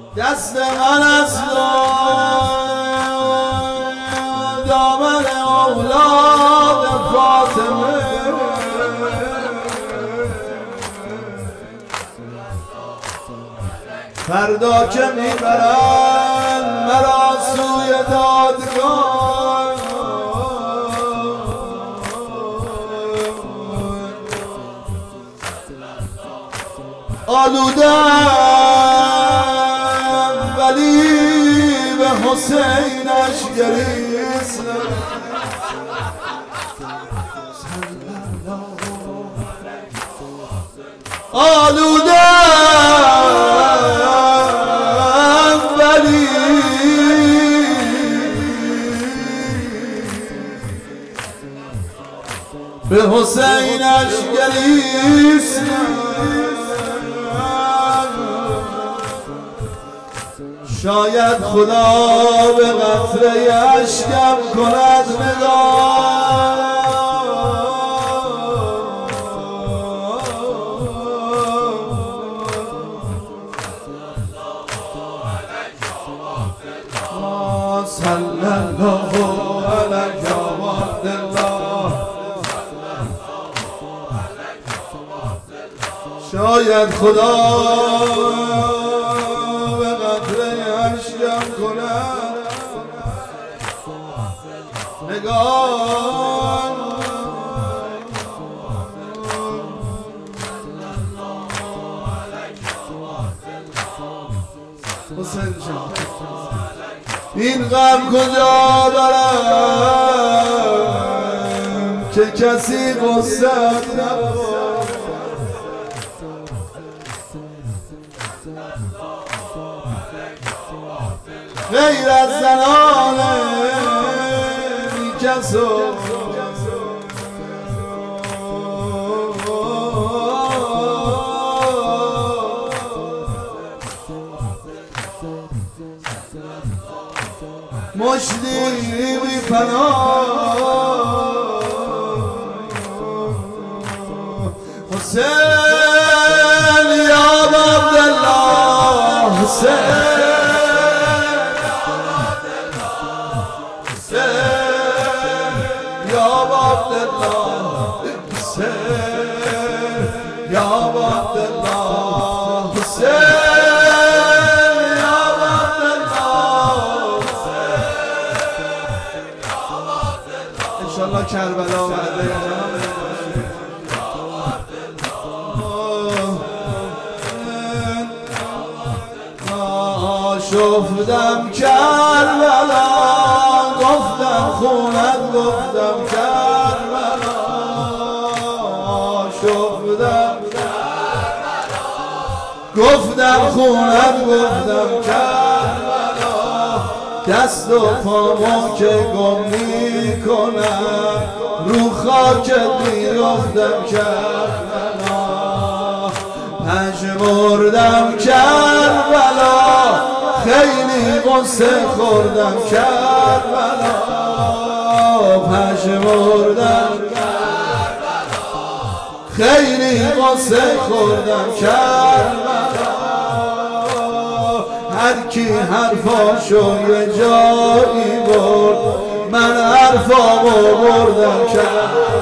دست من از دامن اولاد فاطمه فردا که میبرن مرا سوی دادگاه آلودم ولی به حسینش گریستم آلودم ولی به حسینش گریستم شاید خدا به قطره اشکم کند نگاه صلی الله علیک یا عبدالله شاید خدا به قطره اشکم کند نگاه حسین جان این غم کجا برم که کسی غصت نبود غیر از زنان بی کس و مشتی بی پناه حسین یا عبدالله حسین یا عبدالله حسین یا عبدالله حسین انشالله کربلا وعده شفتم کربلا گفتم خونت گفتم کربلا شفتم گفتم خونت گفتم کربلا دست و پامو که گم میکنم رو خاکت میافتم کربلا پژمردم کربلا خیلی غصه خوردم کربلا پژمردم خیلی غصه خوردم کربلا هر کی حرفاشو یه جایی برد من حرفامو بردم کربلا